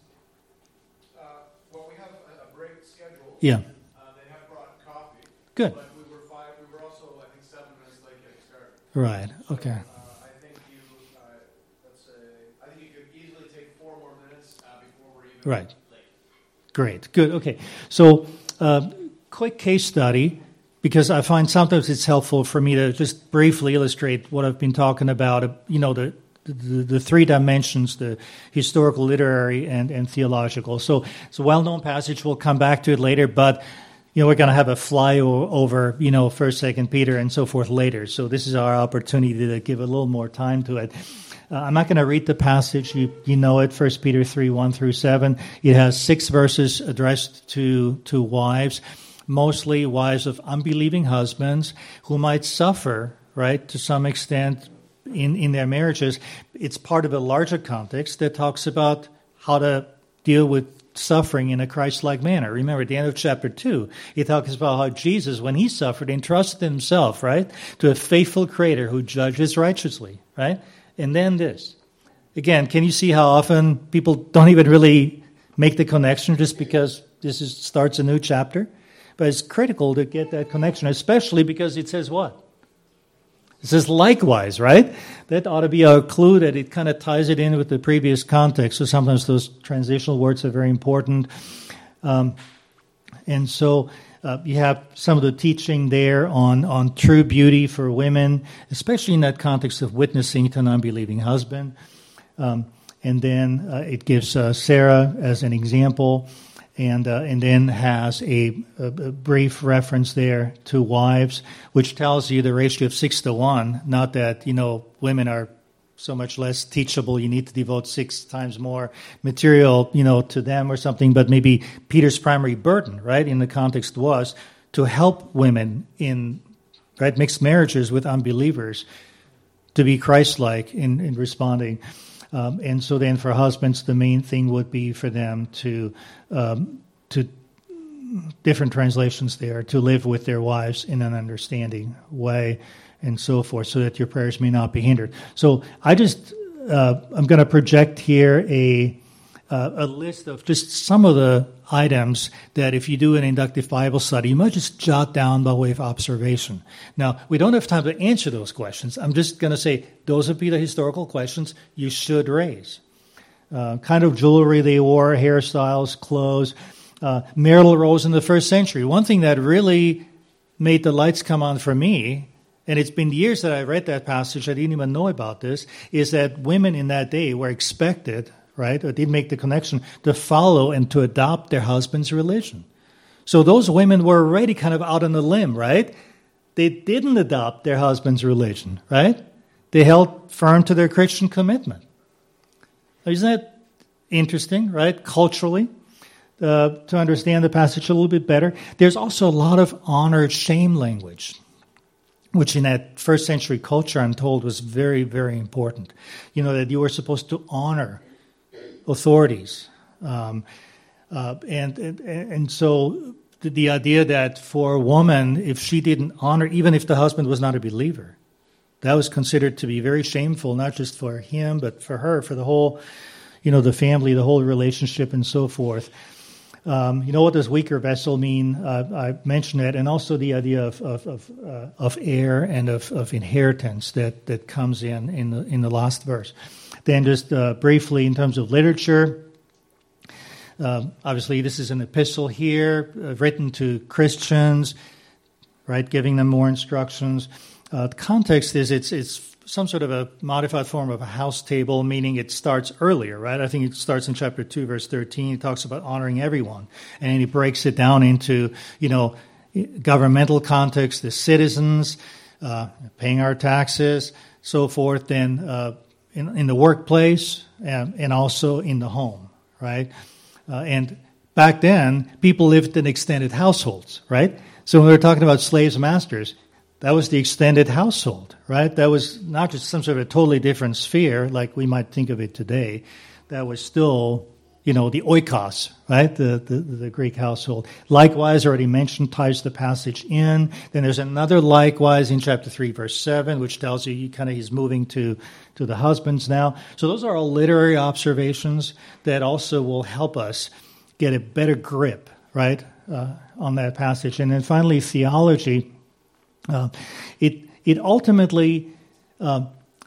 Uh, well, we have a, a break scheduled. Yeah. Uh, they have brought coffee. Good. But we were five. We were also, I think, seven minutes late getting started. Right. So, Okay. uh, I think you, uh, let's say, I think you could easily take four more minutes uh, before we're even Right. late. Great. Good. Okay. So, uh, quick case study, because I find sometimes it's helpful for me to just briefly illustrate what I've been talking about. uh, You know, the The, the three dimensions, the historical, literary, and, and theological. So it's a well-known passage. We'll come back to it later, but you know we're going to have a flyover, you know, First, Second Peter, and so forth later. So this is our opportunity to give a little more time to it. Uh, I'm not going to read the passage. You you know it, First Peter three, one through seven. It has six verses addressed to to wives. mostly wives of unbelieving husbands who might suffer, right, to some extent in, in their marriages. It's part of a larger context that talks about how to deal with suffering in a Christ-like manner. Remember, at the end of chapter two, he talks about how Jesus, when he suffered, entrusted himself, right, to a faithful Creator who judges righteously, right? And then this. Again, can you see how often people don't even really make the connection just because this is, starts a new chapter? But it's critical to get that connection, especially because it says what? It says likewise, right? That ought to be a clue that it kind of ties it in with the previous context. So sometimes those transitional words are very important. Um, and so uh, you have some of the teaching there on, on true beauty for women, especially in that context of witnessing to an unbelieving husband. Um, and then uh, it gives uh, Sarah as an example. And uh, and then has a, a, a brief reference there to wives, which tells you the ratio of six to one. Not that, you know, women are so much less teachable, you need to devote six times more material, you know, to them or something. But maybe Peter's primary burden, right, in the context was to help women in, right, mixed marriages with unbelievers to be Christ-like in, in responding. Um, and so then for husbands, the main thing would be for them to, um, to different translations there, to live with their wives in an understanding way and so forth, so that your prayers may not be hindered. So I just, uh, I'm going to project here a, uh, a list of just some of the items that if you do an inductive Bible study, you might just jot down by way of observation. Now, we don't have time to answer those questions. I'm just going to say those would be the historical questions you should raise. Uh, kind of jewelry they wore, hairstyles, clothes, uh, marital roles in the first century. One thing that really made the lights come on for me, and it's been years that I read that passage, I didn't even know about this, is that women in that day were expected, right, or did make the connection, to follow and to adopt their husband's religion. So those women were already kind of out on a limb, right? They didn't adopt their husband's religion, right? They held firm to their Christian commitment. Isn't that interesting, right, culturally, uh, to understand the passage a little bit better? There's also a lot of honor-shame language, which in that first century culture, I'm told, was very, very important. You know, that you were supposed to honor authorities. Um, uh, and, and and so the, the idea that for a woman, if she didn't honor, even if the husband was not a believer, that was considered to be very shameful, not just for him, but for her, for the whole, you know, the family, the whole relationship, and so forth. Um, you know, what does weaker vessel mean? Uh, I mentioned it, and also the idea of of of, uh, of heir and of, of inheritance that, that comes in in the in the last verse. Then just uh, briefly in terms of literature, uh, obviously this is an epistle here uh, written to Christians, right, giving them more instructions. Uh, the context is it's it's some sort of a modified form of a house table, meaning it starts earlier, right? I think it starts in chapter two, verse thirteen. It talks about honoring everyone, and he breaks it down into, you know, governmental context, the citizens, uh, paying our taxes, so forth, then uh, in, in the workplace, and, and also in the home, right? Uh, and back then, people lived in extended households, right? So when we were talking about slaves and masters, that was the extended household, right? That was not just some sort of a totally different sphere like we might think of it today. That was still, you know, the oikos, right? The, the, the Greek household. Likewise, already mentioned, ties the passage in. Then there's another likewise in chapter three, verse seven, which tells you he kind of he's moving to, to the husbands now. So those are all literary observations that also will help us get a better grip, right, uh, on that passage. And then finally, theology. Uh, it it ultimately uh,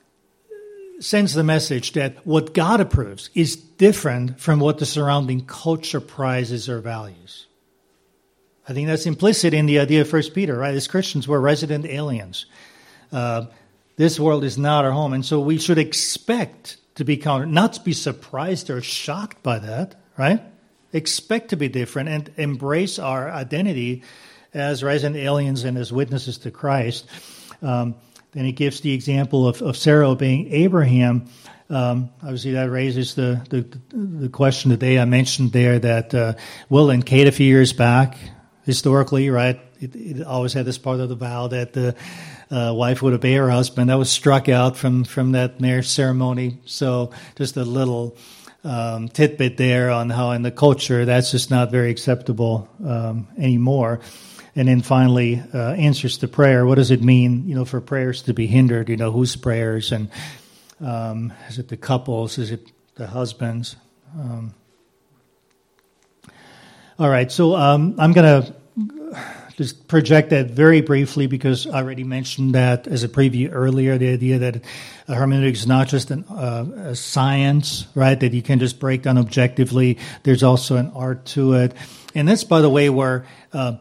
sends the message that what God approves is different from what the surrounding culture prizes or values. I think that's implicit in the idea of First Peter, right? As Christians, we're resident aliens. Uh, this world is not our home, and so we should expect to be counted, not to be surprised or shocked by that, right? Expect to be different and embrace our identity as resident aliens and as witnesses to Christ. Um, then he gives the example of, of Sarah obeying Abraham. Um, obviously, that raises the, the the question today I mentioned there that uh, Will and Kate a few years back, historically, right? It, it always had this part of the vow that the uh, wife would obey her husband. That was struck out from, from that marriage ceremony. So just a little um, tidbit there on how in the culture that's just not very acceptable um, anymore. And then finally, uh, answers to prayer. What does it mean, you know, for prayers to be hindered? You know, whose prayers? And um, is it the couples? Is it the husbands? Um, all right, so um, I'm going to just project that very briefly because I already mentioned that as a preview earlier, the idea that hermeneutics is not just an, uh, a science, right, that you can just break down objectively. There's also an art to it. And that's, by the way, where, uh,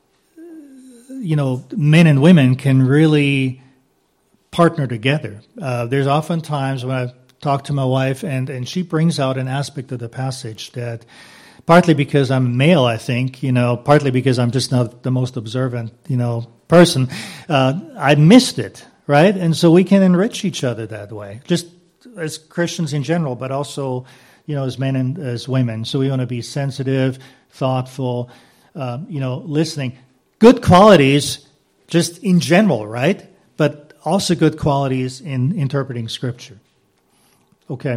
you know, men and women can really partner together. Uh, there's often times when I talk to my wife and, and she brings out an aspect of the passage that partly because I'm male, I think, you know, partly because I'm just not the most observant, you know, person. Uh, I missed it, right? And so we can enrich each other that way, just as Christians in general, but also, you know, as men and as women. So we want to be sensitive, thoughtful, uh, you know, listening. Good qualities just in general, right? But also good qualities in interpreting Scripture. Okay.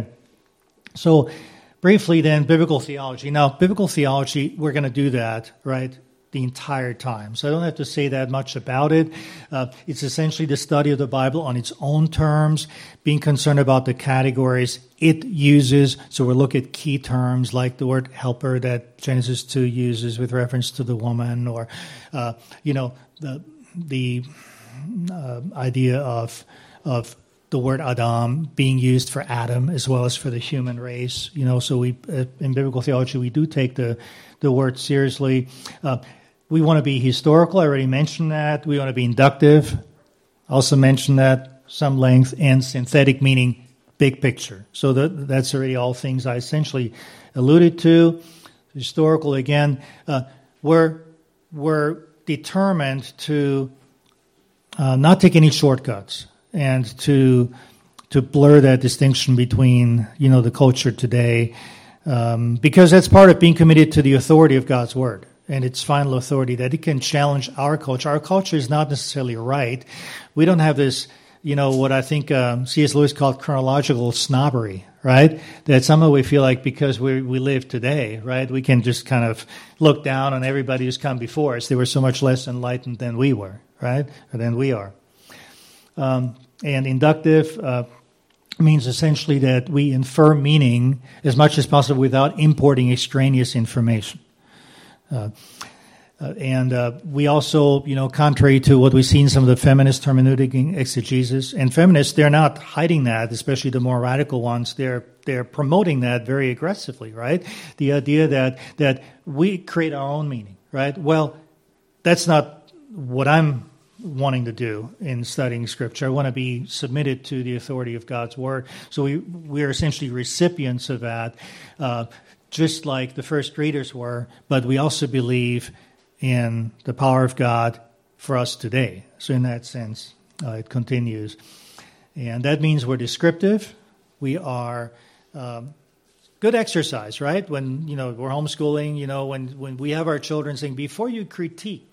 So briefly then, biblical theology. Now, biblical theology, we're going to do that, right, the entire time. So I don't have to say that much about it. Uh, it's essentially the study of the Bible on its own terms, being concerned about the categories it uses. So we'll look at key terms like the word helper that Genesis two uses with reference to the woman, or, uh, you know, the the uh, idea of of the word Adam being used for Adam as well as for the human race. You know, so we uh, in biblical theology we do take the the word seriously. Uh, we want to be historical. I already mentioned that. We want to be inductive. Also mentioned that some length, and synthetic, meaning big picture. So that, that's already all things I essentially alluded to. Historical again. Uh, we're we're determined to uh, not take any shortcuts, and to to blur that distinction between, you know, the culture today, um, because that's part of being committed to the authority of God's Word and its final authority, that it can challenge our culture. Our culture is not necessarily right. We don't have this, you know, what I think um, C S Lewis called chronological snobbery, right? That somehow we feel like because we we live today, right, we can just kind of look down on everybody who's come before us. They were so much less enlightened than we were, right, or than we are. Um, and inductive uh, means essentially that we infer meaning as much as possible without importing extraneous information. Uh, uh, and uh, we also, you know, contrary to what we see in some of the feminist hermeneutic exegesis, and feminists, they're not hiding that, especially the more radical ones. They're they're promoting that very aggressively, right? The idea that that we create our own meaning, right? Well, that's not what I'm wanting to do in studying Scripture. I want to be submitted to the authority of God's Word. So we we are essentially recipients of that, uh, just like the first readers were, but we also believe in the power of God for us today. So in that sense, uh, it continues. And that means we're descriptive. We are um, good exercise, right? When, you know, we're homeschooling, you know, when, when we have our children saying, before you critique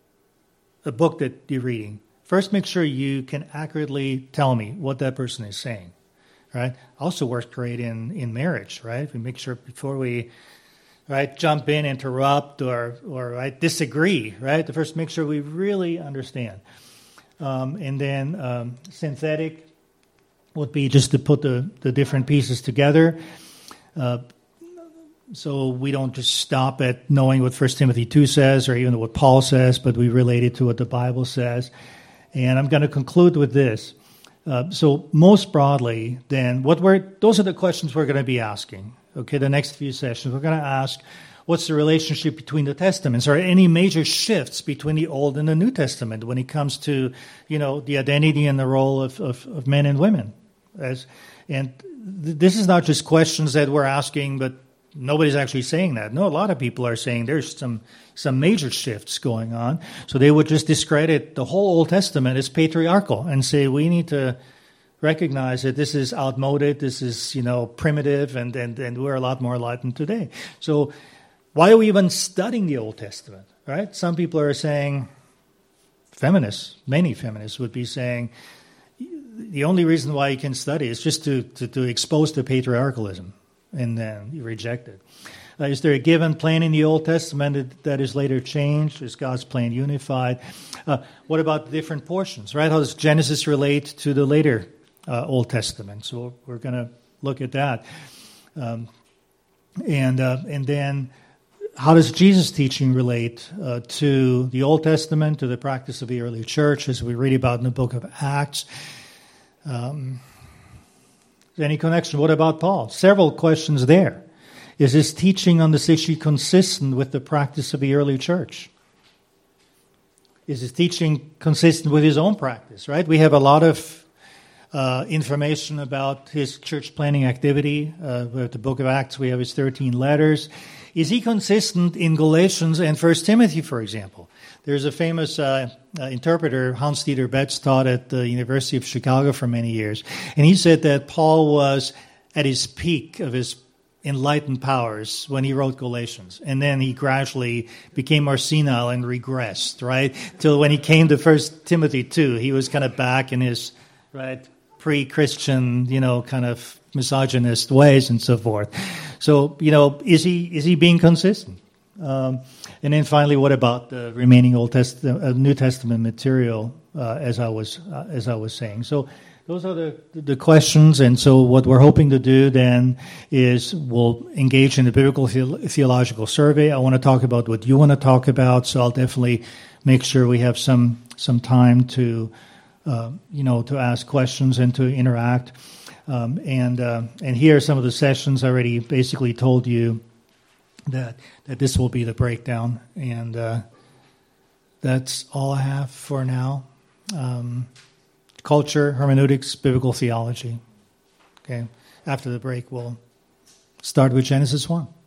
a book that you're reading, first make sure you can accurately tell me what that person is saying, right? Also works great in, in marriage, right? We make sure before we, right, jump in, interrupt, or, or right, disagree, right? To first make sure we really understand. Um, and then um, synthetic would be just to put the, the different pieces together. Uh, So we don't just stop at knowing what First Timothy two says or even what Paul says, but we relate it to what the Bible says. And I'm going to conclude with this. Uh, so most broadly, then, what we're those are the questions we're going to be asking. Okay, the next few sessions, we're going to ask, what's the relationship between the Testaments? Are there any major shifts between the Old and the New Testament when it comes to, you know, the identity and the role of, of, of men and women? As, and th- this is not just questions that we're asking, but nobody's actually saying that. No, a lot of people are saying there's some some major shifts going on. So they would just discredit the whole Old Testament as patriarchal and say we need to recognize that this is outmoded, this is, you know, primitive, and, and, and we're a lot more enlightened today. So why are we even studying the Old Testament, right? Some people are saying, feminists, many feminists would be saying, the only reason why you can study is just to, to, to expose the patriarchalism, and then you reject it. Uh, is there a given plan in the Old Testament that, that is later changed? Is God's plan unified? Uh, what about the different portions, right? How does Genesis relate to the later uh, Old Testament? So we're going to look at that. Um, and uh, and then how does Jesus' teaching relate uh, to the Old Testament, to the practice of the early church, as we read about in the book of Acts? Um, any connection? What about Paul? Several questions there. Is his teaching on this issue consistent with the practice of the early church? Is his teaching consistent with his own practice, right? We have a lot of uh, information about his church planning activity. Uh, we have the book of Acts. We have his thirteen letters. Is he consistent in Galatians and First Timothy, for example? There's a famous uh, uh, interpreter, Hans-Dieter Betz, taught at the University of Chicago for many years. And he said that Paul was at his peak of his enlightened powers when he wrote Galatians. And then he gradually became more senile and regressed, right? Till when he came to First Timothy two, he was kind of back in his, right, pre-Christian, you know, kind of misogynist ways and so forth. So, you know, is he is he being consistent? Um, and then finally, what about the remaining Old Testament, uh, New Testament material? Uh, as I was uh, as I was saying, so those are the the questions. And so, what we're hoping to do then is we'll engage in a biblical the- theological survey. I want to talk about what you want to talk about. So I'll definitely make sure we have some some time to uh, you know to ask questions and to interact. Um, and uh, and here are some of the sessions. I already basically told you that that this will be the breakdown, and uh, that's all I have for now. Um, culture, hermeneutics, biblical theology. Okay. After the break, we'll start with Genesis one.